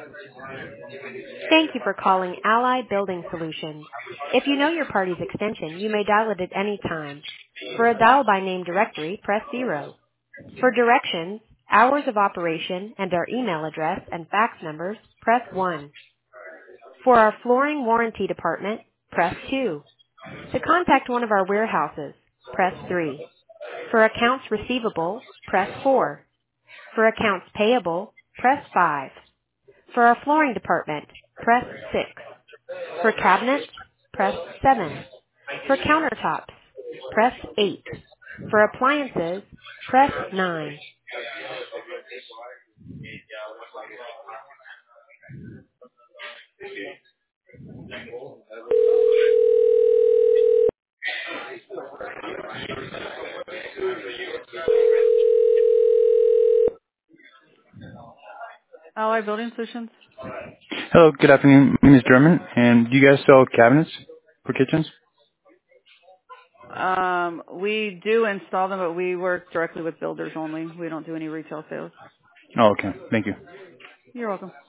Thank you for calling Allied Building Solutions. If you know your party's extension, you may dial it at any time. For a dial by name directory, press 0. For directions, hours of operation, and our email address and fax numbers, press 1. For our flooring warranty department, press 2. To contact one of our warehouses, press 3. For accounts receivable, press 4. For accounts payable, press 5. For our flooring department, press 6. For cabinets, press 7. For countertops, press 8. For appliances, press 9. Allied Building Solutions. Hello, good afternoon. My name is German, and do you guys sell cabinets for kitchens? We do install them, but we work directly with builders only. We don't do any retail sales. Oh, okay. Thank you. You're welcome.